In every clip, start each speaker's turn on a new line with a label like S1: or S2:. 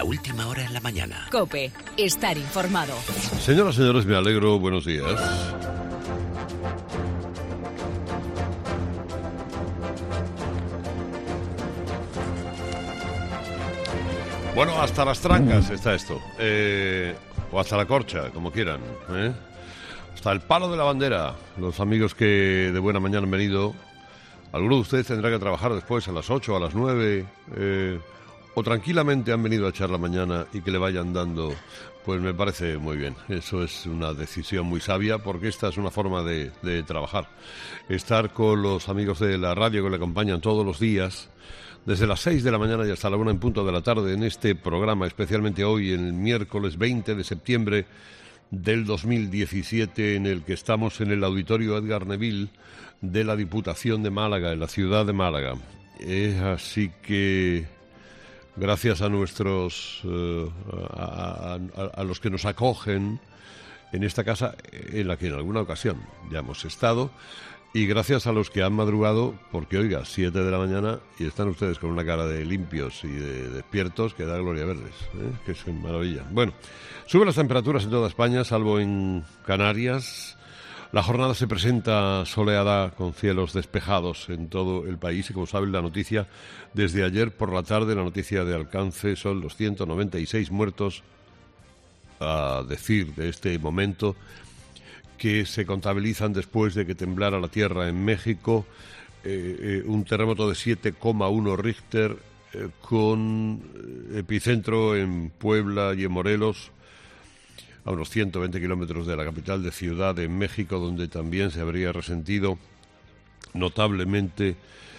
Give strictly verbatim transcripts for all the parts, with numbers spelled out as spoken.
S1: La última hora en la mañana.
S2: COPE. Estar informado.
S3: Señoras y señores, me alegro. Buenos días. Bueno, hasta las trancas está esto. Eh, o hasta la corcha, como quieran. ¿eh? Hasta el palo de la bandera. Los amigos que de buena mañana han venido. Algunos de ustedes tendrán que trabajar después a las ocho, a las nueve. Eh, o tranquilamente han venido a echar la mañana y que le vayan dando. Pues me parece muy bien. Eso es una decisión muy sabia porque esta es una forma de, de trabajar. Estar con los amigos de la radio que le acompañan todos los días. Desde las seis de la mañana y hasta la una en punto de la tarde en este programa, especialmente hoy, en el miércoles veinte de septiembre del dos mil diecisiete, en el que estamos en el Auditorio Edgar Neville de la Diputación de Málaga, en la ciudad de Málaga. Eh, así que, gracias a nuestros, eh, a, a, a los que nos acogen en esta casa, en la que en alguna ocasión ya hemos estado, y gracias a los que han madrugado, porque oiga, siete de la mañana y están ustedes con una cara de limpios y de despiertos que da gloria verles, ¿eh? que es maravilla. Bueno, suben las temperaturas en toda España, salvo en Canarias. La jornada se presenta soleada con cielos despejados en todo el país y, como saben, la noticia desde ayer por la tarde, la noticia de alcance son los ciento noventa y seis muertos, a decir de este momento, que se contabilizan después de que temblara la tierra en México, eh, eh, un terremoto de siete coma uno Richter, eh, con epicentro en Puebla y en Morelos, a unos ciento veinte kilómetros de la capital de Ciudad de México, donde también se habría resentido notablemente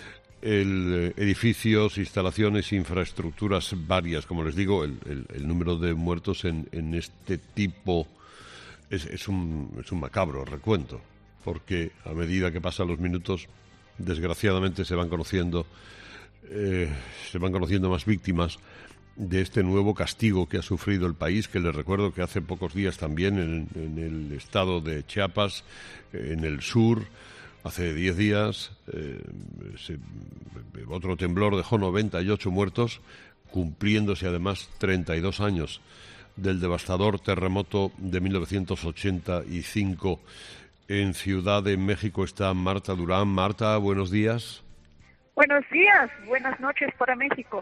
S3: el eh, edificios, instalaciones, infraestructuras varias. Como les digo, el, el, el número de muertos en, en este tipo Es, es, un, es un macabro recuento, porque a medida que pasan los minutos, desgraciadamente se van conociendo, eh, se van conociendo más víctimas de este nuevo castigo que ha sufrido el país, que les recuerdo que hace pocos días también en, en el estado de Chiapas, en el sur, hace diez días, eh, se, otro temblor dejó noventa y ocho muertos, cumpliéndose además treinta y dos años del devastador terremoto de mil novecientos ochenta y cinco. En Ciudad de México está Marta Durán. Marta, buenos días.
S4: Buenos días, buenas noches para México.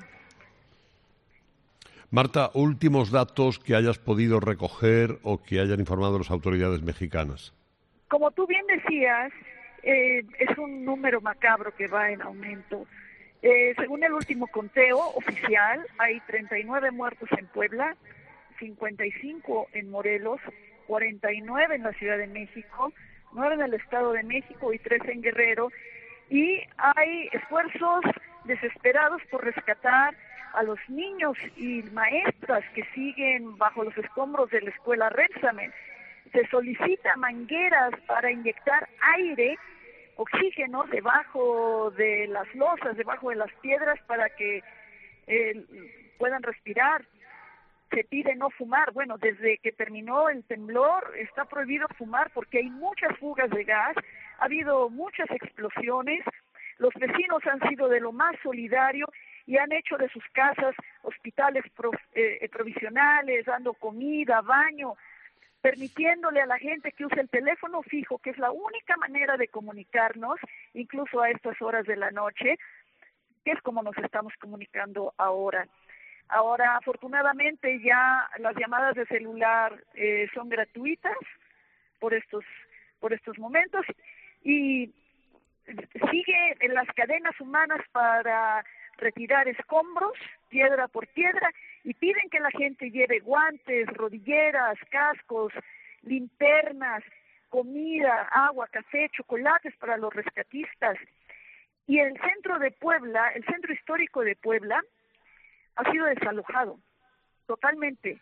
S3: Marta, últimos datos que hayas podido recoger o que hayan informado las autoridades mexicanas.
S4: Como tú bien decías, eh, es un número macabro que va en aumento. Eh, según el último conteo oficial, hay treinta y nueve muertos en Puebla, cincuenta y cinco en Morelos, cuarenta y nueve en la Ciudad de México, nueve en el Estado de México y tres en Guerrero. Y hay esfuerzos desesperados por rescatar a los niños y maestras que siguen bajo los escombros de la escuela Repsamen. Se solicita mangueras para inyectar aire, oxígeno debajo de las losas, debajo de las piedras para que eh, puedan respirar. Se pide no fumar. Bueno, desde que terminó el temblor está prohibido fumar porque hay muchas fugas de gas, ha habido muchas explosiones, los vecinos han sido de lo más solidario y han hecho de sus casas hospitales pro, eh, provisionales, dando comida, baño, permitiéndole a la gente que use el teléfono fijo, que es la única manera de comunicarnos, incluso a estas horas de la noche, que es como nos estamos comunicando ahora. Ahora, afortunadamente, ya las llamadas de celular eh, son gratuitas por estos por estos momentos y sigue en las cadenas humanas para retirar escombros, piedra por piedra, y piden que la gente lleve guantes, rodilleras, cascos, linternas, comida, agua, café, chocolates para los rescatistas. Y el centro de Puebla, el centro histórico de Puebla, ha sido desalojado totalmente.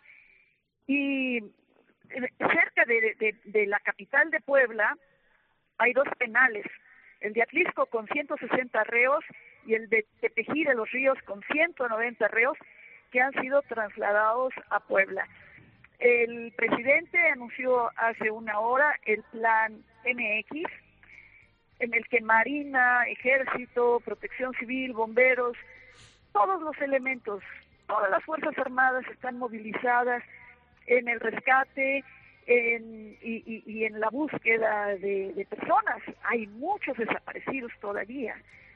S4: Y cerca de, de, de la capital de Puebla hay dos penales, el de Atlisco con ciento sesenta reos y el de Tepeji de los Ríos con ciento noventa reos que han sido trasladados a Puebla. El presidente anunció hace una hora el plan M X, en el que Marina, Ejército, Protección Civil, bomberos, todos los elementos todas las Fuerzas Armadas están movilizadas en el rescate en, y, y, y en la búsqueda de, de personas. Hay muchos desaparecidos todavía.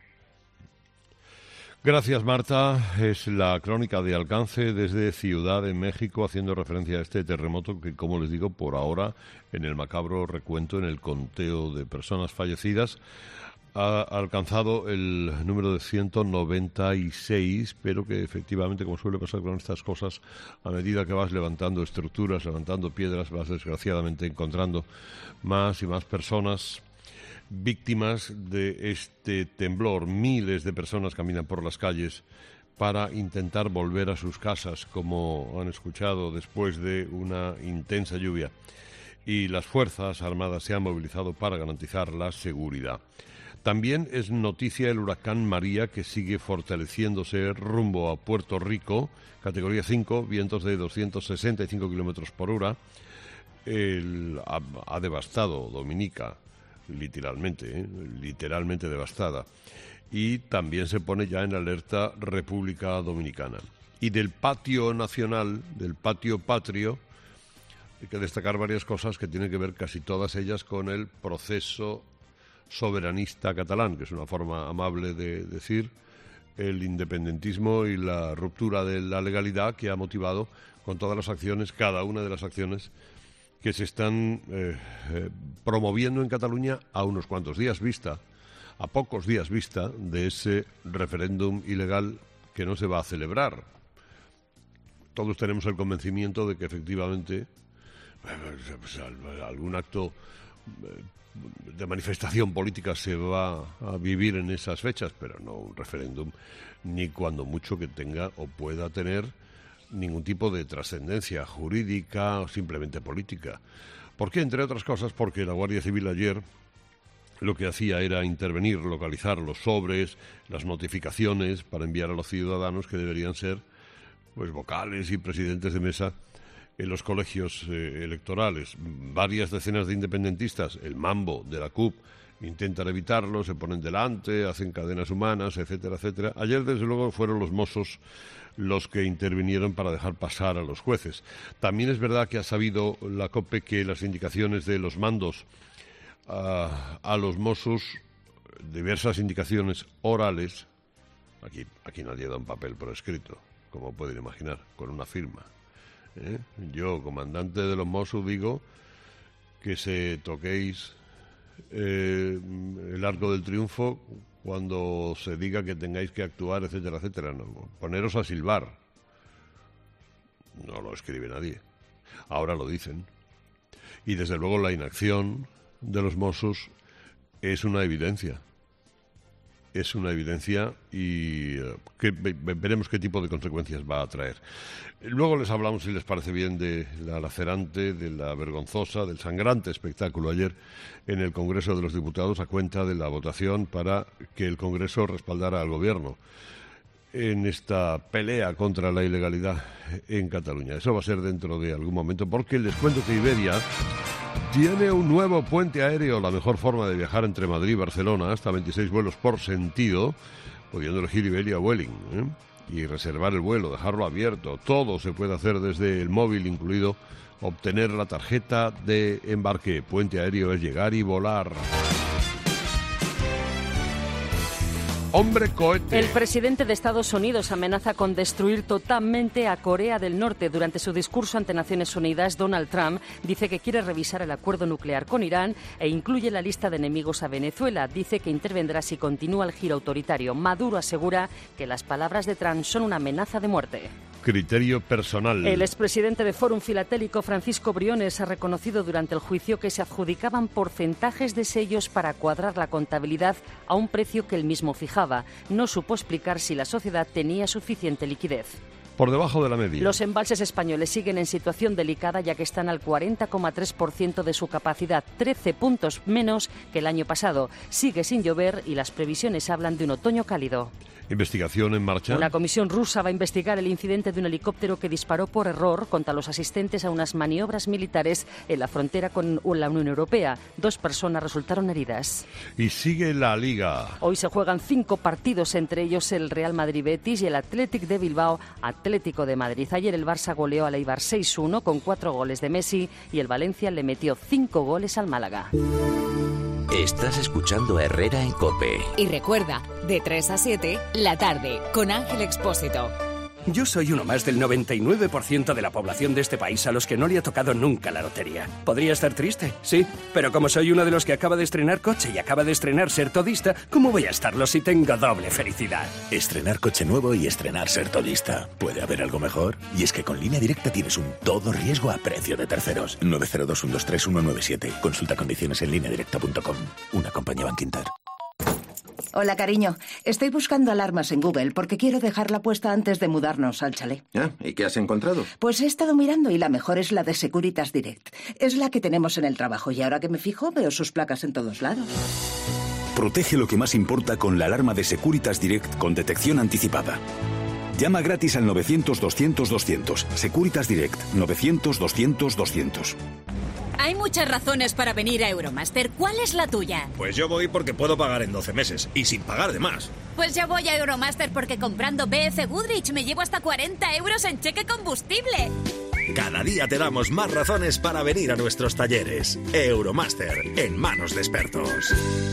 S3: Gracias, Marta. Es la crónica de Alcance desde Ciudad de México, haciendo referencia a este terremoto que, como les digo, por ahora, en el macabro recuento, en el conteo de personas fallecidas, ha alcanzado el número de ciento noventa y seis, pero que efectivamente, como suele pasar con estas cosas, a medida que vas levantando estructuras, levantando piedras, vas desgraciadamente encontrando más y más personas víctimas de este temblor. Miles de personas caminan por las calles para intentar volver a sus casas, como han escuchado, después de una intensa lluvia. Y las Fuerzas Armadas se han movilizado para garantizar la seguridad. También es noticia el huracán María, que sigue fortaleciéndose rumbo a Puerto Rico, categoría cinco, vientos de doscientos sesenta y cinco kilómetros por hora. El, ha, ha devastado Dominica, literalmente, ¿eh? literalmente devastada. Y también se pone ya en alerta República Dominicana. Y del patio nacional, del patio patrio, hay que destacar varias cosas que tienen que ver casi todas ellas con el proceso soberanista catalán, que es una forma amable de decir el independentismo y la ruptura de la legalidad que ha motivado con todas las acciones, cada una de las acciones que se están eh, eh, promoviendo en Cataluña a unos cuantos días vista, a pocos días vista de ese referéndum ilegal que no se va a celebrar. Todos tenemos el convencimiento de que efectivamente pues, algún acto de manifestación política se va a vivir en esas fechas, pero no un referéndum, ni cuando mucho que tenga o pueda tener ningún tipo de trascendencia jurídica o simplemente política. ¿Por qué? Entre otras cosas porque la Guardia Civil ayer lo que hacía era intervenir, localizar los sobres, las notificaciones para enviar a los ciudadanos que deberían ser pues vocales y presidentes de mesa en los colegios eh, electorales. Varias decenas de independentistas, el mambo de la C U P, intentan evitarlo, se ponen delante, hacen cadenas humanas, etcétera, etcétera. Ayer, desde luego, fueron los Mossos los que intervinieron para dejar pasar a los jueces. También es verdad que ha sabido la COPE que las indicaciones de los mandos a, a los Mossos, diversas indicaciones orales, aquí, aquí nadie da un papel por escrito, como pueden imaginar, con una firma. ¿Eh? Yo, comandante de los Mossos, digo que se toquéis eh, el Arco del Triunfo cuando se diga que tengáis que actuar, etcétera, etcétera. No, poneros a silbar. No lo escribe nadie. Ahora lo dicen. Y desde luego la inacción de los Mossos es una evidencia. Es una evidencia y uh, que veremos qué tipo de consecuencias va a traer. Luego les hablamos, si les parece bien, de la lacerante, de la vergonzosa, del sangrante espectáculo ayer en el Congreso de los Diputados a cuenta de la votación para que el Congreso respaldara al Gobierno en esta pelea contra la ilegalidad en Cataluña. Eso va a ser dentro de algún momento, porque les cuento que Iberia tiene un nuevo puente aéreo, la mejor forma de viajar entre Madrid y Barcelona, hasta veintiséis vuelos por sentido, pudiendo elegir Iberia Vueling, ¿eh? y reservar el vuelo, dejarlo abierto. Todo se puede hacer desde el móvil, incluido obtener la tarjeta de embarque. Puente aéreo es llegar y volar. Hombre cohete.
S2: El presidente de Estados Unidos amenaza con destruir totalmente a Corea del Norte. Durante su discurso ante Naciones Unidas, Donald Trump dice que quiere revisar el acuerdo nuclear con Irán e incluye la lista de enemigos a Venezuela. Dice que intervendrá si continúa el giro autoritario. Maduro asegura que las palabras de Trump son una amenaza de muerte.
S3: Criterio personal.
S2: El expresidente de Fórum Filatélico, Francisco Briones, ha reconocido durante el juicio que se adjudicaban porcentajes de sellos para cuadrar la contabilidad a un precio que él mismo fijaba. No supo explicar si la sociedad tenía suficiente liquidez.
S3: Por debajo de la media.
S2: Los embalses españoles siguen en situación delicada, ya que están al cuarenta coma tres por ciento de su capacidad, trece puntos menos que el año pasado. Sigue sin llover y las previsiones hablan de un otoño cálido.
S3: Investigación en marcha.
S2: Una comisión rusa va a investigar el incidente de un helicóptero que disparó por error contra los asistentes a unas maniobras militares en la frontera con la Unión Europea. Dos personas resultaron heridas.
S3: Y sigue la Liga.
S2: Hoy se juegan cinco partidos, entre ellos el Real Madrid-Betis y el Athletic de Bilbao, Atlético de Madrid. Ayer el Barça goleó al Eibar seis uno con cuatro goles de Messi y el Valencia le metió cinco goles al Málaga.
S1: Estás escuchando a Herrera en COPE.
S5: Y recuerda, de tres a siete, la tarde, con Ángel Expósito.
S6: Yo soy uno más del noventa y nueve por ciento de la población de este país a los que no le ha tocado nunca la lotería. Podría estar triste, sí, pero como soy uno de los que acaba de estrenar coche y acaba de estrenar ser todista, ¿cómo voy a estarlo si tengo doble felicidad?
S7: Estrenar coche nuevo y estrenar ser todista. ¿Puede haber algo mejor? Y es que con Línea Directa tienes un todo riesgo a precio de terceros. nueve cero dos, uno dos tres, uno nueve siete. Consulta condiciones en línea directa punto com. Una compañía Bankinter.
S8: Hola, cariño. Estoy buscando alarmas en Google porque quiero dejarla puesta antes de mudarnos al chalet.
S9: Ah, ¿y qué has encontrado?
S8: Pues he estado mirando y la mejor es la de Securitas Direct. Es la que tenemos en el trabajo y ahora que me fijo veo sus placas en todos lados.
S7: Protege lo que más importa con la alarma de Securitas Direct con detección anticipada. Llama gratis al novecientos, doscientos, doscientos. Securitas Direct, novecientos, doscientos, doscientos.
S5: Hay muchas razones para venir a Euromaster. ¿Cuál es la tuya?
S10: Pues yo voy porque puedo pagar en doce meses y sin pagar de más.
S5: Pues yo voy a Euromaster porque comprando B F Goodrich me llevo hasta cuarenta euros en cheque combustible.
S10: Cada día te damos más razones para venir a nuestros talleres. Euromaster, en manos de expertos.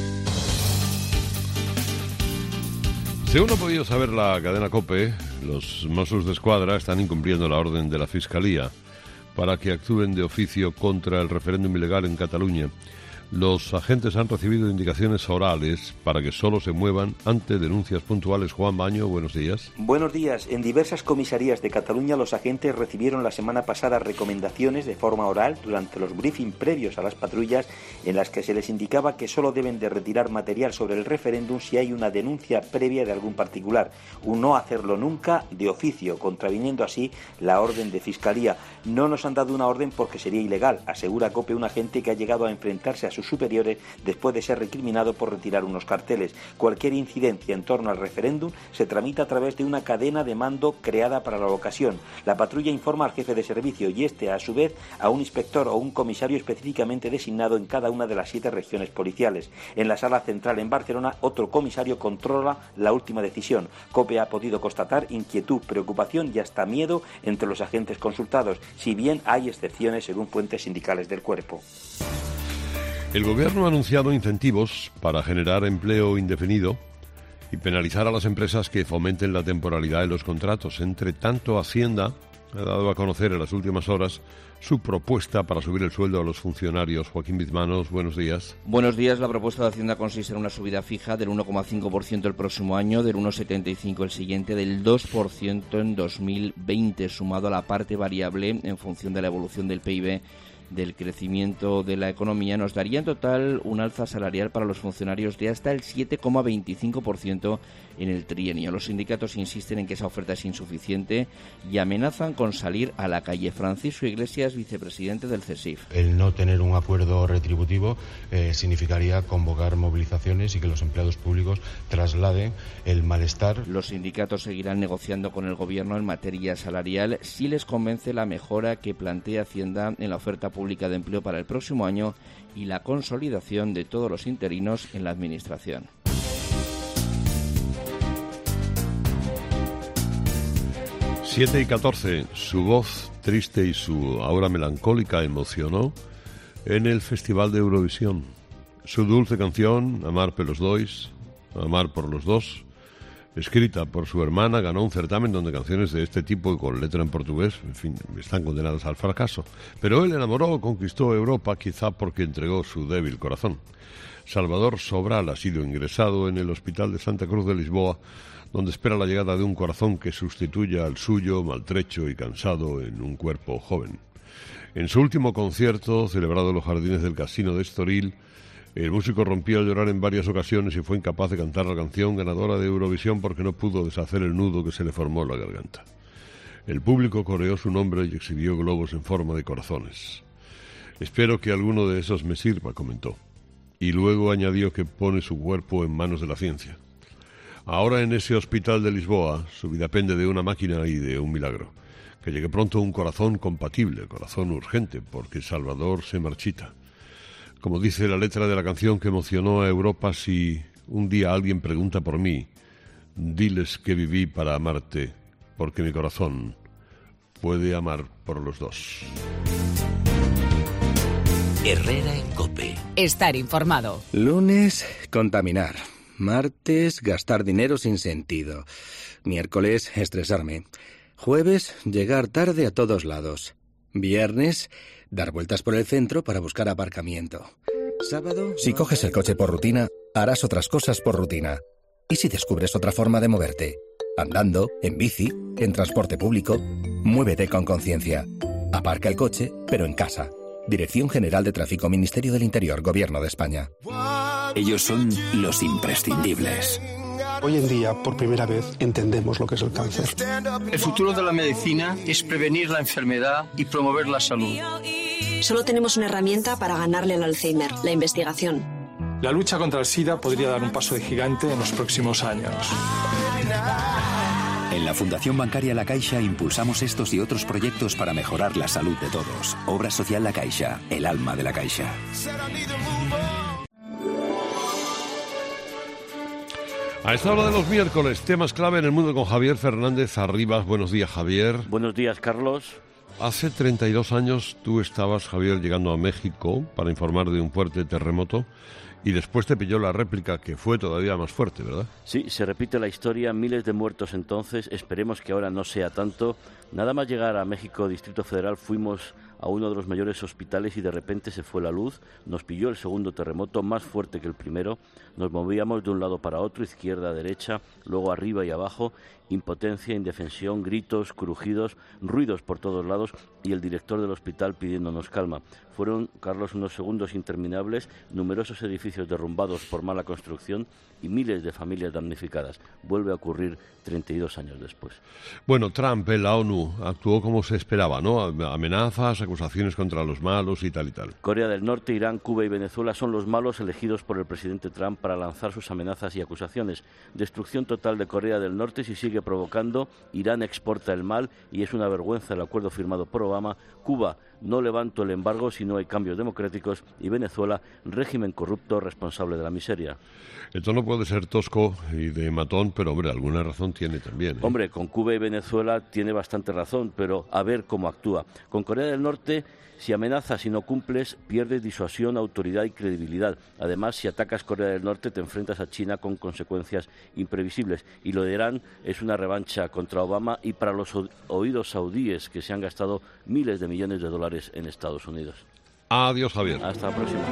S3: Según ha podido saber la cadena COPE, los Mossos d'Esquadra están incumpliendo la orden de la Fiscalía para que actúen de oficio contra el referéndum ilegal en Cataluña. Los agentes han recibido indicaciones orales para que solo se muevan ante denuncias puntuales. Juan Baño, buenos días.
S11: Buenos días. En diversas comisarías de Cataluña los agentes recibieron la semana pasada recomendaciones de forma oral durante los briefings previos a las patrullas en las que se les indicaba que solo deben de retirar material sobre el referéndum si hay una denuncia previa de algún particular, un no hacerlo nunca de oficio, contraviniendo así la orden de Fiscalía. No nos han dado una orden porque sería ilegal, asegura COPE un agente que ha llegado a enfrentarse a sus superiores después de ser recriminado por retirar unos carteles. Cualquier incidencia en torno al referéndum se tramita a través de una cadena de mando creada para la ocasión. La patrulla informa al jefe de servicio y este, a su vez, a un inspector o un comisario específicamente designado en cada una de las siete regiones policiales. En la sala central en Barcelona, otro comisario controla la última decisión. COPE ha podido constatar inquietud, preocupación y hasta miedo entre los agentes consultados, si bien hay excepciones según fuentes sindicales del cuerpo.
S3: El Gobierno ha anunciado incentivos para generar empleo indefinido y penalizar a las empresas que fomenten la temporalidad en los contratos. Entre tanto, Hacienda ha dado a conocer en las últimas horas su propuesta para subir el sueldo a los funcionarios. Joaquín Bizmanos, buenos días.
S12: Buenos días. La propuesta de Hacienda consiste en una subida fija del uno coma cinco por ciento el próximo año, del uno coma setenta y cinco por ciento el siguiente, del dos por ciento en dos mil veinte, sumado a la parte variable en función de la evolución del P I B, del crecimiento de la economía, nos daría en total un alza salarial para los funcionarios de hasta el siete coma veinticinco por ciento en el trienio. Los sindicatos insisten en que esa oferta es insuficiente y amenazan con salir a la calle. Francisco Iglesias, vicepresidente del CESIF.
S13: El no tener un acuerdo retributivo eh, significaría convocar movilizaciones y que los empleados públicos trasladen el malestar.
S12: Los sindicatos seguirán negociando con el Gobierno en materia salarial si les convence la mejora que plantea Hacienda en la oferta pública de empleo para el próximo año y la consolidación de todos los interinos en la Administración.
S3: siete y catorce. Su voz triste y su aura melancólica emocionó en el Festival de Eurovisión. Su dulce canción, Amar per los dois, Amar por los dos, escrita por su hermana, ganó un certamen donde canciones de este tipo y con letra en portugués, en fin, están condenadas al fracaso. Pero él enamoró, conquistó Europa, quizá porque entregó su débil corazón. Salvador Sobral ha sido ingresado en el Hospital de Santa Cruz de Lisboa, donde espera la llegada de un corazón que sustituya al suyo, maltrecho y cansado, en un cuerpo joven. En su último concierto, celebrado en los jardines del Casino de Estoril, el músico rompió a llorar en varias ocasiones y fue incapaz de cantar la canción ganadora de Eurovisión porque no pudo deshacer el nudo que se le formó en la garganta. El público coreó su nombre y exhibió globos en forma de corazones. «Espero que alguno de esos me sirva», comentó. Y luego añadió que pone su cuerpo en manos de la ciencia. Ahora en ese hospital de Lisboa, su vida pende de una máquina y de un milagro. Que llegue pronto un corazón compatible, corazón urgente, porque Salvador se marchita. Como dice la letra de la canción que emocionó a Europa, si un día alguien pregunta por mí, diles que viví para amarte porque mi corazón puede amar por los dos.
S1: Herrera en COPE.
S9: Estar informado.
S6: Lunes, contaminar. Martes, gastar dinero sin sentido. Miércoles, estresarme. Jueves, llegar tarde a todos lados. Viernes, dar vueltas por el centro para buscar aparcamiento. Sábado... Si coges el coche por rutina, harás otras cosas por rutina. ¿Y si descubres otra forma de moverte? Andando, en bici, en transporte público. Muévete con conciencia. Aparca el coche, pero en casa. Dirección General de Tráfico, Ministerio del Interior, Gobierno de España.
S14: Ellos son los imprescindibles.
S15: Hoy en día, por primera vez, entendemos lo que es el cáncer.
S16: El futuro de la medicina es prevenir la enfermedad y promover la salud.
S17: Solo tenemos una herramienta para ganarle al Alzheimer, la investigación.
S15: La lucha contra el SIDA podría dar un paso de gigante en los próximos años.
S14: En la Fundación Bancaria La Caixa impulsamos estos y otros proyectos para mejorar la salud de todos. Obra Social La Caixa, el alma de la Caixa.
S3: A esta hora de los miércoles, temas clave en el mundo con Javier Fernández Arribas. Buenos días, Javier.
S18: Buenos días, Carlos.
S3: Hace treinta y dos años tú estabas, Javier, llegando a México para informar de un fuerte terremoto y después te pilló la réplica, que fue todavía más fuerte, ¿verdad?
S18: Sí, se repite la historia, miles de muertos entonces, esperemos que ahora no sea tanto. Nada más llegar a México, Distrito Federal, fuimos a uno de los mayores hospitales y de repente se fue la luz, nos pilló el segundo terremoto, más fuerte que el primero, nos movíamos de un lado para otro, izquierda a derecha, luego arriba y abajo, impotencia, indefensión, gritos, crujidos, ruidos por todos lados y el director del hospital pidiéndonos calma. Fueron, Carlos, unos segundos interminables, numerosos edificios derrumbados por mala construcción y miles de familias damnificadas. Vuelve a ocurrir treinta y dos años después.
S3: Bueno, Trump en la ONU actuó como se esperaba, ¿no? Amenazas, acusaciones contra los malos y tal y tal.
S18: Corea del Norte, Irán, Cuba y Venezuela son los malos elegidos por el presidente Trump para lanzar sus amenazas y acusaciones. Destrucción total de Corea del Norte si sigue provocando. Irán exporta el mal y es una vergüenza el acuerdo firmado por Obama. Cuba, no levanto el embargo si no hay cambios democráticos. Y Venezuela, régimen corrupto responsable de la miseria.
S3: Esto no puede ser tosco y de matón, pero hombre, alguna razón tiene también, ¿eh?
S18: Hombre, con Cuba y Venezuela tiene bastante razón, pero a ver cómo actúa. Con Corea del Norte, si amenazas y no cumples, pierdes disuasión, autoridad y credibilidad. Además, si atacas Corea del Norte, te enfrentas a China con consecuencias imprevisibles. Y lo de Irán es una revancha contra Obama y para los oídos saudíes que se han gastado miles de millones de dólares en Estados Unidos.
S3: Adiós, Javier.
S18: Hasta la próxima.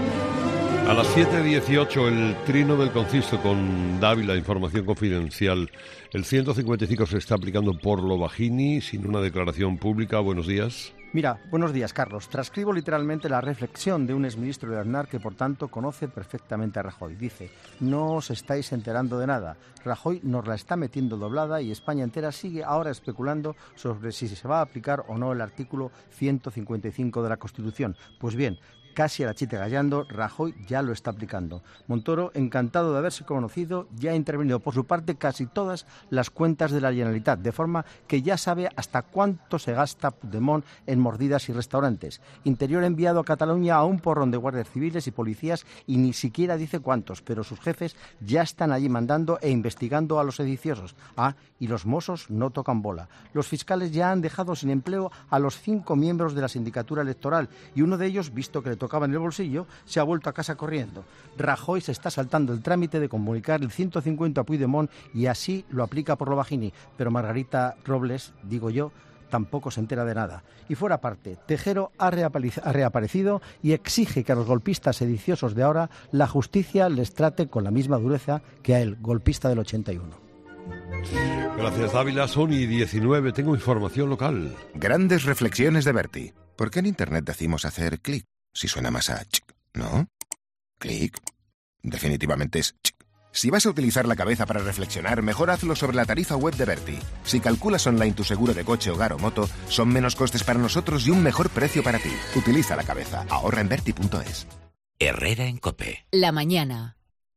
S3: A las siete dieciocho, el trino del conciso con Dávila, información confidencial. El ciento cincuenta y cinco se está aplicando por lo bajini, sin una declaración pública. Buenos días.
S19: Mira, buenos días, Carlos. Transcribo literalmente la reflexión de un exministro de Aznar que, por tanto, conoce perfectamente a Rajoy. Dice, no os estáis enterando de nada. Rajoy nos la está metiendo doblada y España entera sigue ahora especulando sobre si se va a aplicar o no el artículo ciento cincuenta y cinco de la Constitución. Pues bien, casi a la chita gallando, Rajoy ya lo está aplicando. Montoro, encantado de haberse conocido, ya ha intervenido por su parte casi todas las cuentas de la Generalitat, de forma que ya sabe hasta cuánto se gasta Puigdemont en mordidas y restaurantes. Interior ha enviado a Cataluña a un porrón de guardias civiles y policías y ni siquiera dice cuántos, pero sus jefes ya están allí mandando e investigando a los sediciosos. Ah, y los mozos no tocan bola. Los fiscales ya han dejado sin empleo a los cinco miembros de la sindicatura electoral y uno de ellos, visto que le tocaba en el bolsillo, se ha vuelto a casa corriendo. Rajoy se está saltando el trámite de comunicar el ciento cincuenta a Puigdemont y así lo aplica por lo bajini, pero Margarita Robles, digo yo, tampoco se entera de nada. Y fuera parte, Tejero ha reaparecido y exige que a los golpistas sediciosos de ahora la justicia les trate con la misma dureza que a él, golpista del ochenta y uno.
S3: Gracias, Dávila. Son y diecinueve. Tengo información local.
S20: Grandes reflexiones de Berti. ¿Por qué en Internet decimos hacer clic? Si suena más a ch, ¿no? Clic. Definitivamente es ch. Si vas a utilizar la cabeza para reflexionar, mejor hazlo sobre la tarifa web de Berti. Si calculas online tu seguro de coche, hogar o moto, son menos costes para nosotros y un mejor precio para ti. Utiliza la cabeza. Ahorra en Berti punto es.
S1: Herrera en COPE.
S9: La mañana.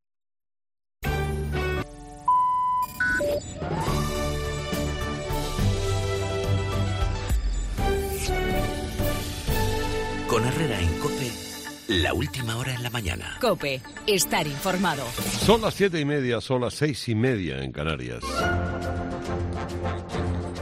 S1: Con Herrera en COPE, la última hora en la mañana.
S9: COPE, estar informado.
S3: Son las siete y media, son las seis y media en Canarias.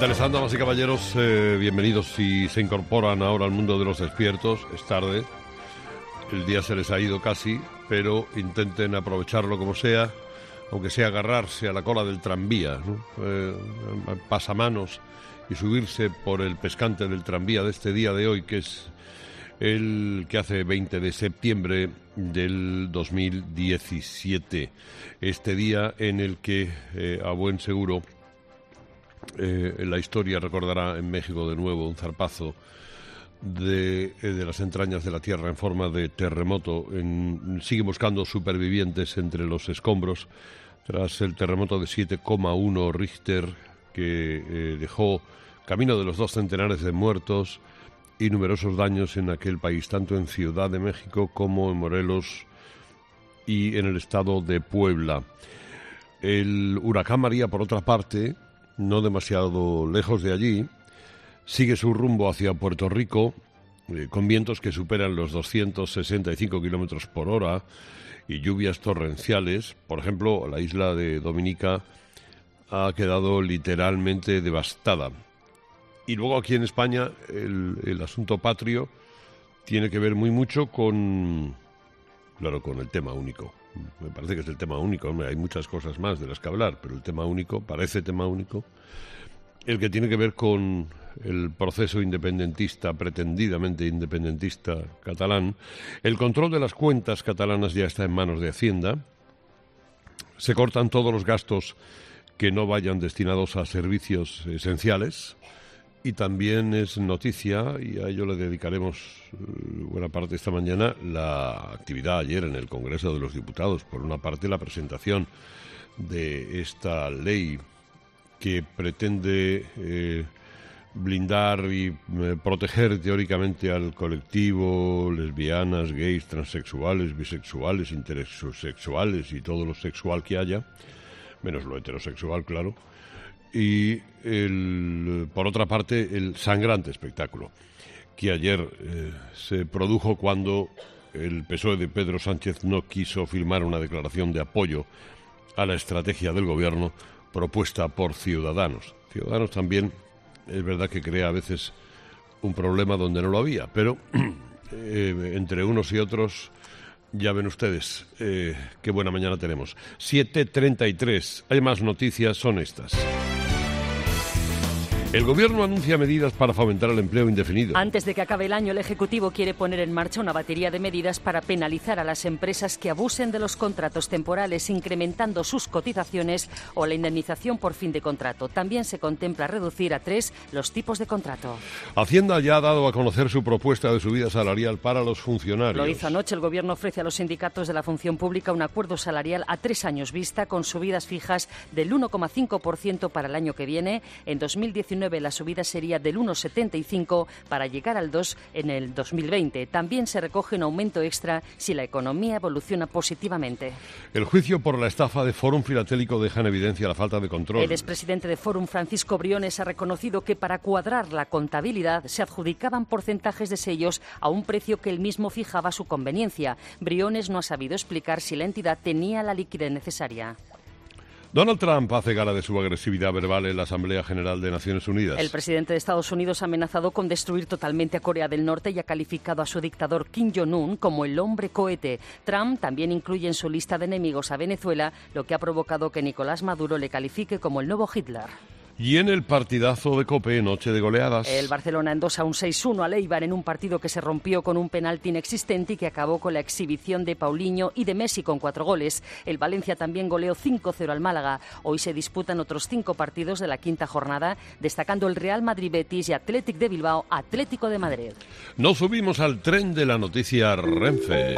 S3: tal están, damas y caballeros? Eh, bienvenidos si se incorporan ahora al mundo de los despiertos. Es tarde, el día se les ha ido casi, pero intenten aprovecharlo como sea, aunque sea agarrarse a la cola del tranvía, ¿no? eh, pasamanos, y subirse por el pescante del tranvía de este día de hoy, que es el que hace veinte de septiembre del dos mil diecisiete. Este día en el que, eh, a buen seguro, eh, la historia recordará en México de nuevo un zarpazo de, eh, de las entrañas de la tierra en forma de terremoto. En, sigue buscando supervivientes entre los escombros tras el terremoto de siete coma uno Richter que eh, dejó camino de los dos centenares de muertos y numerosos daños en aquel país, tanto en Ciudad de México como en Morelos y en el estado de Puebla. El huracán María, por otra parte, no demasiado lejos de allí, sigue su rumbo hacia Puerto Rico, eh, con vientos que superan los doscientos sesenta y cinco kilómetros por hora y lluvias torrenciales. Por ejemplo, la isla de Dominica ha quedado literalmente devastada. Y luego aquí en España el, el asunto patrio tiene que ver muy mucho con, claro, con el tema único. Me parece que es el tema único. Hombre, hay muchas cosas más de las que hablar, pero el tema único, parece tema único, el que tiene que ver con el proceso independentista, pretendidamente independentista catalán. El control de las cuentas catalanas ya está en manos de Hacienda. Se cortan todos los gastos que no vayan destinados a servicios esenciales. Y también es noticia, y a ello le dedicaremos buena parte esta mañana, la actividad ayer en el Congreso de los Diputados. Por una parte, la presentación de esta ley que pretende eh, blindar y eh, proteger teóricamente al colectivo lesbianas, gays, transexuales, bisexuales, intersexuales y todo lo sexual que haya, menos lo heterosexual, claro. Y, el, por otra parte, el sangrante espectáculo que ayer eh, se produjo cuando el P S O E de Pedro Sánchez no quiso firmar una declaración de apoyo a la estrategia del Gobierno propuesta por Ciudadanos. Ciudadanos también, es verdad que crea a veces un problema donde no lo había, pero eh, entre unos y otros, ya ven ustedes eh, qué buena mañana tenemos. siete treinta y tres, hay más noticias, son estas. El Gobierno anuncia medidas para fomentar el empleo indefinido.
S2: Antes de que acabe el año, el Ejecutivo quiere poner en marcha una batería de medidas para penalizar a las empresas que abusen de los contratos temporales, incrementando sus cotizaciones o la indemnización por fin de contrato. También se contempla reducir a tres los tipos de contrato.
S3: Hacienda ya ha dado a conocer su propuesta de subida salarial para los funcionarios.
S2: Lo hizo anoche. El Gobierno ofrece a los sindicatos de la función pública un acuerdo salarial a tres años vista, con subidas fijas del uno coma cinco por ciento para el año que viene. En dos mil diecinueve la subida sería del uno coma setenta y cinco por ciento para llegar al dos por ciento en el dos mil veinte. También se recoge un aumento extra si la economía evoluciona positivamente.
S3: El juicio por la estafa de Fórum Filatélico deja en evidencia la falta de control.
S2: El expresidente de Fórum, Francisco Briones, ha reconocido que para cuadrar la contabilidad se adjudicaban porcentajes de sellos a un precio que él mismo fijaba a su conveniencia. Briones no ha sabido explicar si la entidad tenía la liquidez necesaria.
S3: Donald Trump hace gala de su agresividad verbal en la Asamblea General de Naciones Unidas.
S2: El presidente de Estados Unidos ha amenazado con destruir totalmente a Corea del Norte y ha calificado a su dictador Kim Jong-un como el hombre cohete. Trump también incluye en su lista de enemigos a Venezuela, lo que ha provocado que Nicolás Maduro le califique como el nuevo Hitler.
S3: Y en el partidazo de COPE, noche de goleadas.
S2: El Barcelona endosa un seis uno al Eibar en un partido que se rompió con un penalti inexistente y que acabó con la exhibición de Paulinho y de Messi con cuatro goles. El Valencia también goleó cinco cero al Málaga. Hoy se disputan otros cinco partidos de la quinta jornada, destacando el Real Madrid-Betis y Athletic de Bilbao, Atlético de Madrid.
S3: Nos subimos al tren de la noticia Renfe.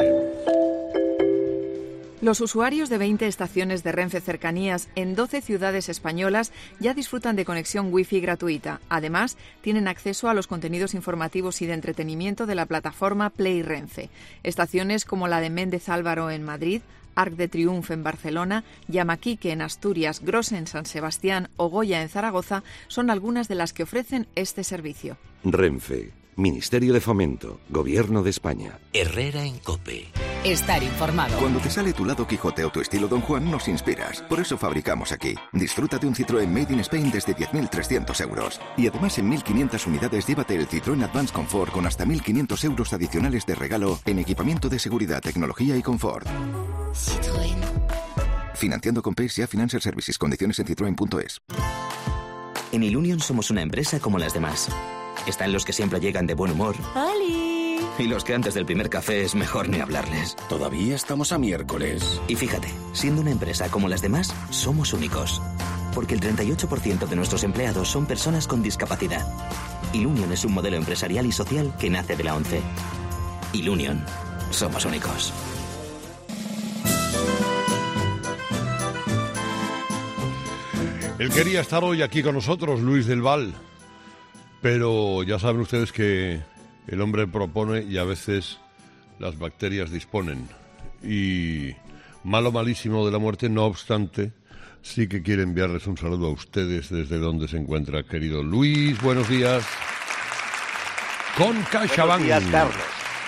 S21: Los usuarios de veinte estaciones de Renfe Cercanías en doce ciudades españolas ya disfrutan de conexión wifi gratuita. Además, tienen acceso a los contenidos informativos y de entretenimiento de la plataforma Play Renfe. Estaciones como la de Méndez Álvaro en Madrid, Arc de Triunfo en Barcelona, Yamaquique en Asturias, Gros en San Sebastián o Goya en Zaragoza son algunas de las que ofrecen este servicio.
S14: Renfe, Ministerio de Fomento, Gobierno de España.
S1: Herrera en COPE.
S9: Estar informado.
S4: Cuando te sale tu lado Quijote o tu estilo Don Juan, nos inspiras. Por eso fabricamos aquí. Disfruta de un Citroën Made in Spain desde diez mil trescientos euros. Y además en mil quinientas unidades llévate el Citroën Advance Comfort con hasta mil quinientos euros adicionales de regalo en equipamiento de seguridad, tecnología y confort.
S22: Citroën.
S4: Financiando con P S A Financial Services. Condiciones en citroen punto es.
S23: En Ilunion somos una empresa como las demás. Están los que siempre llegan de buen humor.
S22: ¡Holi!
S23: Y los que antes del primer café es mejor ni hablarles.
S24: Todavía estamos a miércoles.
S23: Y fíjate, siendo una empresa como las demás, somos únicos. Porque el treinta y ocho por ciento de nuestros empleados son personas con discapacidad. Ilunion es un modelo empresarial y social que nace de la ONCE. Ilunion. Somos únicos.
S3: Él quería estar hoy aquí con nosotros, Luis del Val, pero ya saben ustedes que el hombre propone y a veces las bacterias disponen. Y malo malísimo de la muerte, no obstante, sí que quiere enviarles un saludo a ustedes desde donde se encuentra, querido Luis. Buenos días. Con CaixaBank.
S25: Buenos días, Carlos.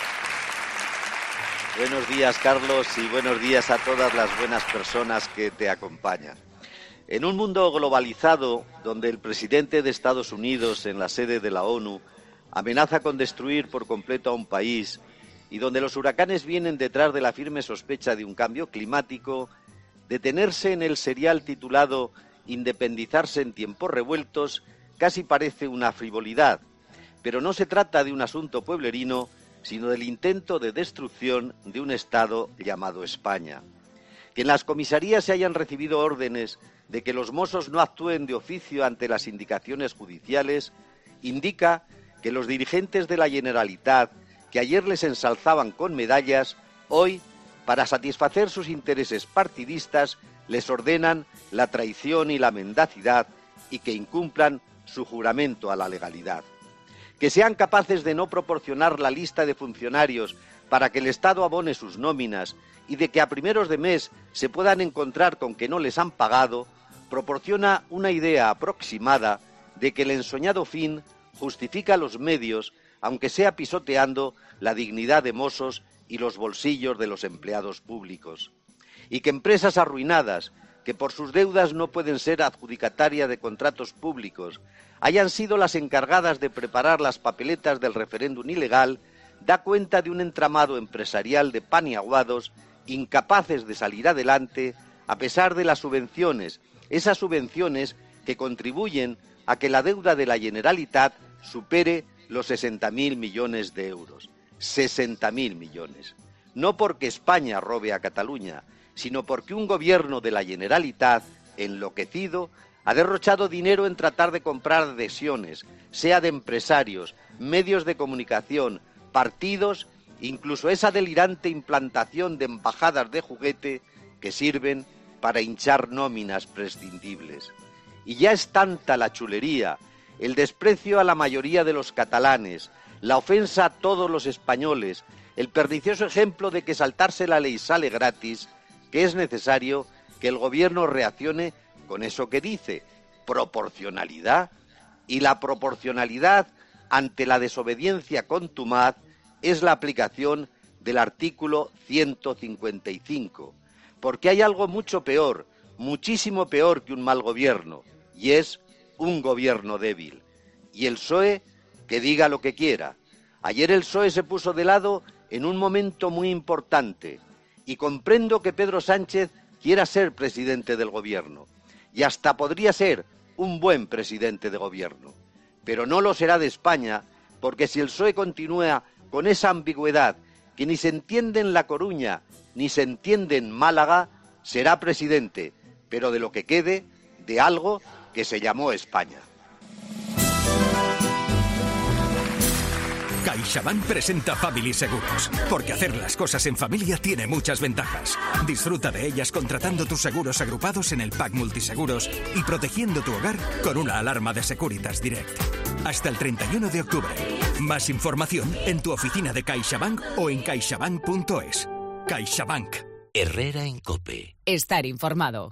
S25: Buenos días, Carlos, y buenos días a todas las buenas personas que te acompañan. En un mundo globalizado, donde el presidente de Estados Unidos, en la sede de la ONU, amenaza con destruir por completo a un país, y donde los huracanes vienen detrás de la firme sospecha de un cambio climático, detenerse en el serial titulado Independizarse en tiempos revueltos casi parece una frivolidad, pero no se trata de un asunto pueblerino, sino del intento de destrucción de un Estado llamado España. Que en las comisarías se hayan recibido órdenes de que los mozos no actúen de oficio ante las indicaciones judiciales, indica que los dirigentes de la Generalitat, que ayer les ensalzaban con medallas, hoy, para satisfacer sus intereses partidistas, les ordenan la traición y la mendacidad y que incumplan su juramento a la legalidad. Que sean capaces de no proporcionar la lista de funcionarios para que el Estado abone sus nóminas y de que a primeros de mes se puedan encontrar con que no les han pagado, proporciona una idea aproximada de que el ensoñado fin justifica los medios, aunque sea pisoteando la dignidad de mozos y los bolsillos de los empleados públicos. Y que empresas arruinadas, que por sus deudas no pueden ser adjudicatarias de contratos públicos, hayan sido las encargadas de preparar las papeletas del referéndum ilegal, da cuenta de un entramado empresarial de paniaguados incapaces de salir adelante a pesar de las subvenciones, esas subvenciones que contribuyen a que la deuda de la Generalitat supere los sesenta mil millones de euros. sesenta mil millones. No porque España robe a Cataluña, sino porque un gobierno de la Generalitat, enloquecido, ha derrochado dinero en tratar de comprar adhesiones, sea de empresarios, medios de comunicación, partidos, incluso esa delirante implantación de embajadas de juguete que sirven para hinchar nóminas prescindibles. Y ya es tanta la chulería, el desprecio a la mayoría de los catalanes, la ofensa a todos los españoles, el pernicioso ejemplo de que saltarse la ley sale gratis, que es necesario que el gobierno reaccione con eso que dice, proporcionalidad. Y la proporcionalidad ante la desobediencia contumaz es la aplicación del artículo ciento cincuenta y cinco, porque hay algo mucho peor, muchísimo peor que un mal gobierno, y es un gobierno débil. Y el P S O E, que diga lo que quiera. Ayer el P S O E se puso de lado en un momento muy importante, y comprendo que Pedro Sánchez quiera ser presidente del gobierno, y hasta podría ser un buen presidente de gobierno, pero no lo será de España, porque si el P S O E continúa con esa ambigüedad que ni se entiende en La Coruña ni se entiende en Málaga, será presidente, pero de lo que quede, de algo que se llamó España.
S26: CaixaBank presenta Family Seguros, porque hacer las cosas en familia tiene muchas ventajas. Disfruta de ellas contratando tus seguros agrupados en el pack multiseguros y protegiendo tu hogar con una alarma de Securitas Direct. Hasta el treinta y uno de octubre. Más información en tu oficina de CaixaBank o en caixabank punto es. CaixaBank.
S1: Herrera en COPE.
S9: Estar informado.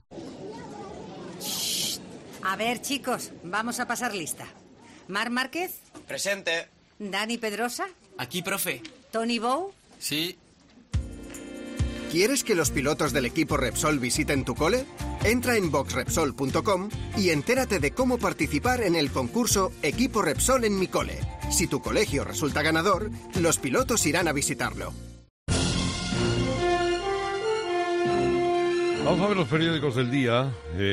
S27: A ver, chicos, vamos a pasar lista. Mar Márquez.
S28: Presente.
S27: Dani Pedrosa.
S28: Aquí, profe.
S27: Tony Bou.
S28: Sí.
S5: ¿Quieres que los pilotos del equipo Repsol visiten tu cole? Entra en box repsol punto com y entérate de cómo participar en el concurso Equipo Repsol en mi cole. Si tu colegio resulta ganador, los pilotos irán a visitarlo.
S3: Vamos a ver los periódicos del día,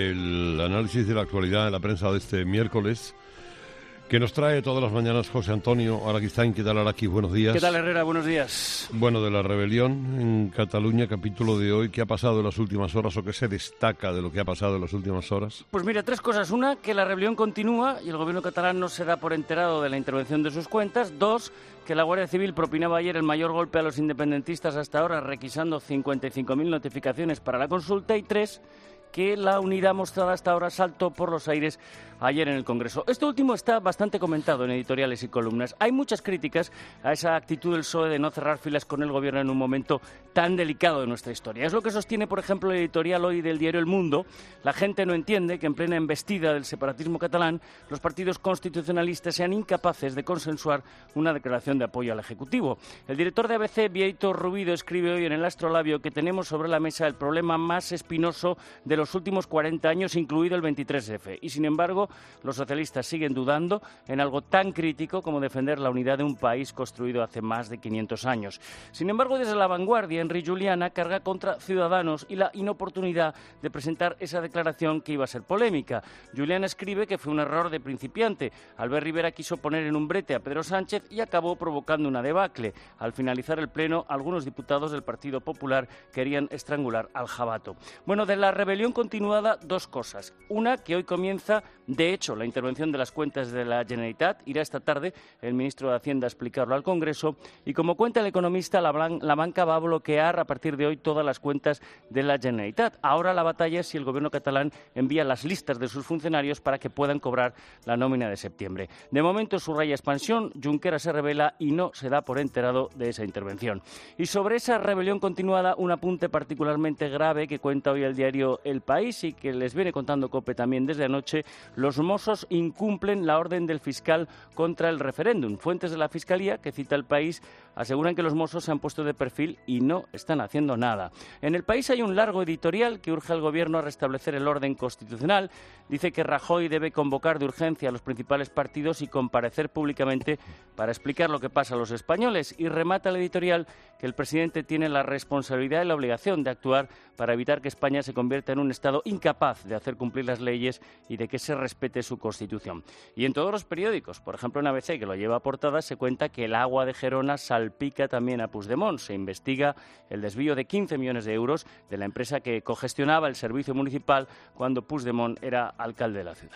S3: el análisis de la actualidad en la prensa de este miércoles, que nos trae todas las mañanas José Antonio Araquistain. ¿Qué tal, Araqui? Buenos días.
S7: ¿Qué tal, Herrera? Buenos días.
S3: Bueno, de la rebelión en Cataluña, capítulo de hoy, ¿qué ha pasado en las últimas horas o qué se destaca de lo que ha pasado en las últimas horas?
S7: Pues mira, tres cosas. Una, que la rebelión continúa y el gobierno catalán no se da por enterado de la intervención de sus cuentas. Dos, que la Guardia Civil propinaba ayer el mayor golpe a los independentistas hasta ahora, requisando cincuenta y cinco mil notificaciones para la consulta. Y tres, que la unidad mostrada hasta ahora saltó por los aires ayer en el Congreso. Esto último está bastante comentado en editoriales y columnas. Hay muchas críticas a esa actitud del P S O E de no cerrar filas con el Gobierno en un momento tan delicado de nuestra historia. Es lo que sostiene, por ejemplo, el editorial hoy del diario El Mundo. La gente no entiende que en plena embestida del separatismo catalán los partidos constitucionalistas sean incapaces de consensuar una declaración de apoyo al Ejecutivo. El director de A B C, Bieito Rubido, escribe hoy en el Astrolabio que tenemos sobre la mesa el problema más espinoso de los últimos cuarenta años, incluido el veintitrés efe. Y, sin embargo, los socialistas siguen dudando en algo tan crítico como defender la unidad de un país construido hace más de quinientos años. Sin embargo, desde La Vanguardia, Enric Juliana carga contra Ciudadanos y la inoportunidad de presentar esa declaración que iba a ser polémica. Juliana escribe que fue un error de principiante. Albert Rivera quiso poner en un brete a Pedro Sánchez y acabó provocando una debacle. Al finalizar el pleno, algunos diputados del Partido Popular querían estrangular al jabato. Bueno, de la rebelión continuada, dos cosas. Una, que hoy comienza, de hecho, la intervención de las cuentas de la Generalitat. Irá esta tarde el ministro de Hacienda a explicarlo al Congreso. Y como cuenta el economista, la, blan- la banca va a bloquear a partir de hoy todas las cuentas de la Generalitat. Ahora la batalla es si el gobierno catalán envía las listas de sus funcionarios para que puedan cobrar la nómina de septiembre. De momento, subraya expansión, Junqueras se revela y no se da por enterado de esa intervención. Y sobre esa rebelión continuada, un apunte particularmente grave que cuenta hoy el diario El País y que les viene contando COPE también desde anoche. Los Mossos incumplen la orden del fiscal contra el referéndum. Fuentes de la Fiscalía, que cita El País, aseguran que los Mossos se han puesto de perfil y no están haciendo nada. En El País hay un largo editorial que urge al Gobierno a restablecer el orden constitucional. Dice que Rajoy debe convocar de urgencia a los principales partidos y comparecer públicamente para explicar lo que pasa a los españoles. Y remata el editorial que el presidente tiene la responsabilidad y la obligación de actuar para evitar que España se convierta en un Estado incapaz de hacer cumplir las leyes y de que se respete su Constitución. Y en todos los periódicos, por ejemplo en A B C, que lo lleva a portada, se cuenta que el agua de Gerona salpica también a Puigdemont. Se investiga el desvío de quince millones de euros de la empresa que cogestionaba el servicio municipal cuando Puigdemont era alcalde de la ciudad.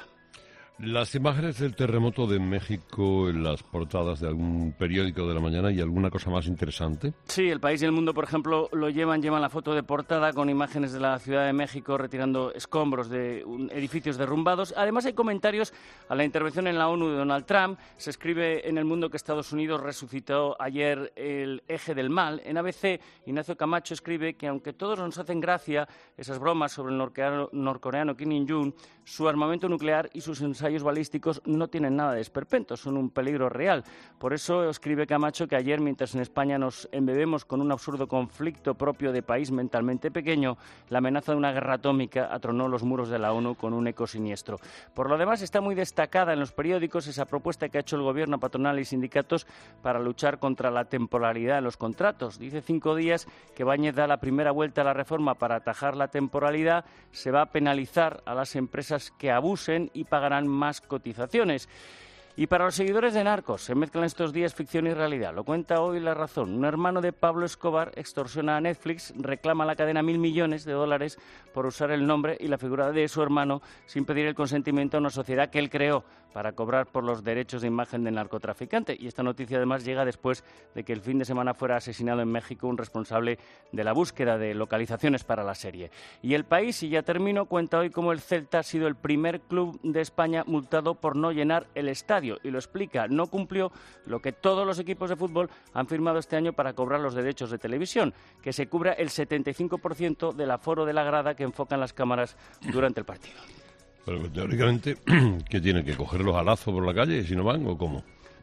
S3: Las imágenes del terremoto de México en las portadas de algún periódico de la mañana y alguna cosa más interesante.
S7: Sí, El País y El Mundo, por ejemplo, lo llevan, llevan la foto de portada con imágenes de la Ciudad de México retirando escombros de un, edificios derrumbados. Además hay comentarios a la intervención en la ONU de Donald Trump. Se escribe en El Mundo que Estados Unidos resucitó ayer el eje del mal. En A B C, Ignacio Camacho escribe que aunque todos nos hacen gracia esas bromas sobre el norcoreano, norcoreano Kim Il-jung, su armamento nuclear y sus ensayos balísticos no tienen nada de esperpento, son un peligro real. Por eso escribe Camacho que ayer, mientras en España nos embebemos con un absurdo conflicto propio de país mentalmente pequeño, la amenaza de una guerra atómica atronó los muros de la ONU con un eco siniestro. Por lo demás, está muy destacada en los periódicos esa propuesta que ha hecho el gobierno, patronal y sindicatos para luchar contra la temporalidad en los contratos. Dice Cinco Días que Báñez da la primera vuelta a la reforma para atajar la temporalidad. Se va a penalizar a las empresas que abusen y pagarán más cotizaciones. Y para los seguidores de Narcos, se mezclan estos días ficción y realidad. Lo cuenta hoy La Razón. Un hermano de Pablo Escobar extorsiona a Netflix, reclama a la cadena mil millones de dólares por usar el nombre y la figura de su hermano sin pedir el consentimiento a una sociedad que él creó para cobrar por los derechos de imagen del narcotraficante. Y esta noticia además llega después de que el fin de semana fuera asesinado en México un responsable de la búsqueda de localizaciones para la serie. Y El País, y ya termino, cuenta hoy cómo el Celta ha sido el primer club de España multado por no llenar el estadio. Y lo explica, no cumplió lo que todos los equipos de fútbol han firmado este año para cobrar los derechos de televisión, que se cubra el setenta y cinco por ciento del aforo de la grada que enfocan las cámaras durante el partido.
S3: Pero teóricamente, ¿qué tiene? ¿Que cogerlos a lazo por la calle si no van o cómo?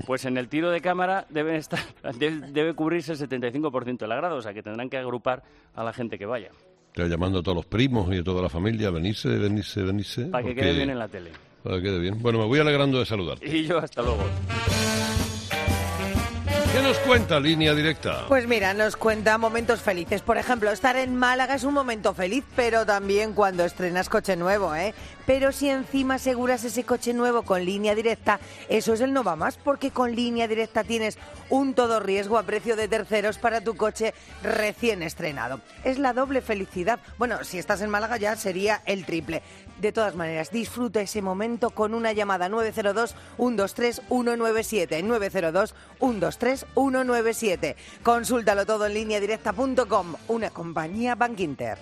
S7: Pues en el tiro de cámara deben estar, debe, debe cubrirse el setenta y cinco por ciento de la grada, o sea que tendrán que agrupar a la gente que vaya.
S3: Estoy llamando a todos los primos y a toda la familia, venirse, venirse, venirse.
S7: Para que quede bien en la tele.
S3: Para que quede bien. Bueno, me voy alegrando de saludarte.
S7: Y yo, hasta luego.
S3: ¿Qué nos cuenta Línea Directa?
S6: Pues mira, nos cuenta momentos felices. Por ejemplo, estar en Málaga es un momento feliz, pero también cuando estrenas coche nuevo, ¿eh? Pero si encima aseguras ese coche nuevo con Línea Directa, eso es el no va más, porque con Línea Directa tienes un todo riesgo a precio de terceros para tu coche recién estrenado. Es la doble felicidad. Bueno, si estás en Málaga ya sería el triple. De todas maneras, disfruta ese momento con una llamada nueve cero dos, uno dos tres, uno nueve siete, nueve cero dos, uno dos tres, uno nueve siete. Consúltalo todo en línea directa punto com, una compañía Bankinter.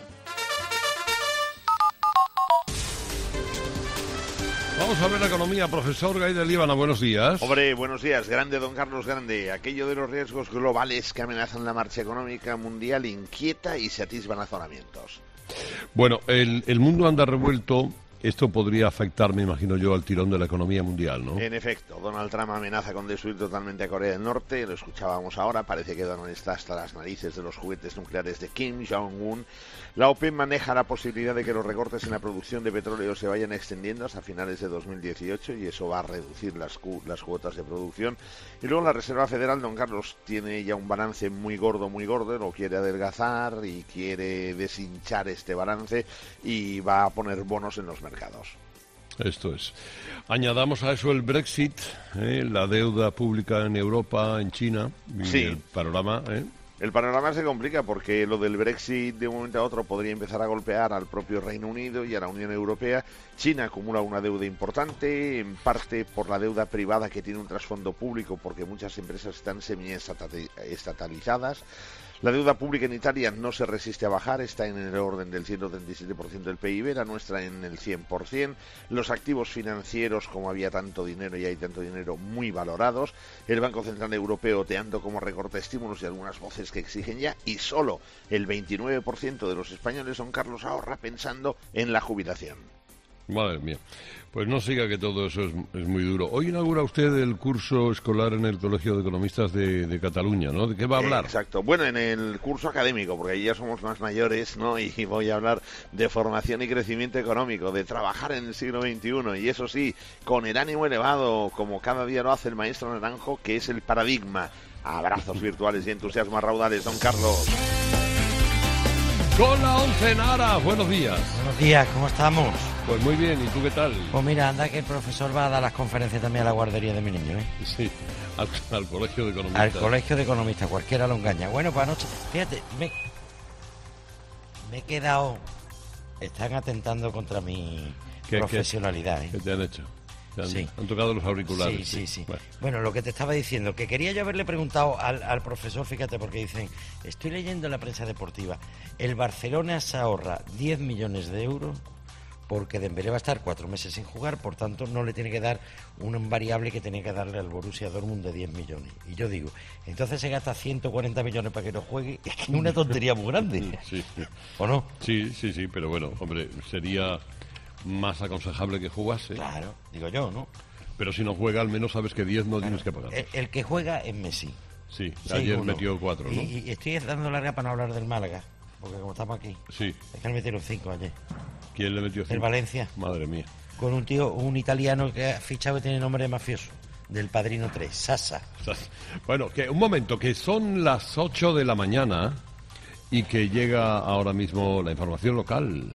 S3: Vamos a ver la economía. Profesor Gaide Líbana, buenos días.
S8: Hombre, buenos días. Grande, don Carlos, grande. Aquello de los riesgos globales que amenazan la marcha económica mundial inquieta y se atisban azonamientos.
S3: Bueno, el, el mundo anda revuelto. Esto podría afectar, me imagino yo, al tirón de la economía mundial, ¿no?
S8: En efecto, Donald Trump amenaza con destruir totalmente a Corea del Norte. Lo escuchábamos ahora. Parece que Donald está hasta las narices de los juguetes nucleares de Kim Jong-un. La OPEP maneja la posibilidad de que los recortes en la producción de petróleo se vayan extendiendo hasta finales de dos mil dieciocho y eso va a reducir las, cu las cuotas de producción. Y luego la Reserva Federal, don Carlos, tiene ya un balance muy gordo, muy gordo, lo quiere adelgazar y quiere deshinchar este balance y va a poner bonos en los mercados.
S3: Esto es. Añadamos a eso el Brexit, ¿eh? La deuda pública en Europa, en China, y
S8: sí.
S3: El panorama, ¿eh?
S8: El panorama se complica porque lo del Brexit de un momento a otro podría empezar a golpear al propio Reino Unido y a la Unión Europea. China acumula una deuda importante, en parte por la deuda privada que tiene un trasfondo público porque muchas empresas están semiestatalizadas. La deuda pública en Italia no se resiste a bajar, está en el orden del ciento treinta y siete por ciento del P I B, la nuestra en el cien por ciento. Los activos financieros, como había tanto dinero y hay tanto dinero, muy valorados. El Banco Central Europeo oteando como recorta estímulos y algunas voces que exigen ya. Y solo el veintinueve por ciento de los españoles, don Carlos, ahorra pensando en la jubilación.
S3: Madre mía. Pues no siga que todo eso es, es muy duro. Hoy inaugura usted el curso escolar en el Colegio de Economistas de, de Cataluña, ¿no? ¿De qué va a hablar?
S8: Exacto. Bueno, en el curso académico, porque ahí ya somos más mayores, ¿no? Y voy a hablar de formación y crecimiento económico, de trabajar en el siglo veintiuno, y eso sí, con el ánimo elevado, como cada día lo hace el maestro Naranjo, que es el paradigma. Abrazos virtuales y entusiasmo a raudales, don Carlos.
S3: Con la once en Aras, buenos días.
S10: Buenos días, ¿cómo estamos?
S3: Pues muy bien, ¿y tú qué tal?
S10: Pues mira, anda que el profesor va a dar las conferencias también a la guardería de mi niño, ¿eh?
S3: Sí, al, al Colegio de Economistas.
S10: Al Colegio de Economistas, cualquiera lo engaña. Bueno, pues anoche, fíjate, me, me he quedado... Están atentando contra mi ¿Qué, profesionalidad,
S3: ¿qué,
S10: ¿eh?
S3: ¿Qué te han hecho? ¿Te han,
S10: sí.
S3: han tocado los auriculares?
S10: Sí, sí, sí.
S3: Bueno.
S10: bueno, lo que te estaba diciendo, que quería yo haberle preguntado al, al profesor, fíjate, porque dicen, estoy leyendo en la prensa deportiva, el Barcelona se ahorra diez millones de euros porque Dembélé va a estar cuatro meses sin jugar, por tanto no le tiene que dar un variable que tenía que darle al Borussia Dortmund de diez millones. Y yo digo, entonces se gasta ciento cuarenta millones para que no juegue, es que es una tontería muy grande.
S3: Sí, sí.
S10: ¿O no?
S3: Sí, sí, sí, pero bueno, hombre, sería más aconsejable que jugase.
S10: Claro, digo yo, ¿no?
S3: Pero si no juega, al menos sabes que diez no
S10: claro,
S3: tienes que pagar.
S10: El, el que juega es Messi.
S3: Sí,
S10: sí
S3: ayer
S10: uno.
S3: metió cuatro, ¿no?
S10: Y, y estoy dando larga para no hablar del Málaga, porque como estamos aquí,
S3: sí.
S10: es que le metieron cinco ayer.
S3: ¿Quién le metió cinco?
S10: El Valencia.
S3: Madre mía.
S10: Con un tío, un italiano que ha fichado y tiene nombre de mafioso. Del Padrino tres, Sasa.
S3: Bueno, que un momento, que son las ocho de la mañana y que llega ahora mismo la información local.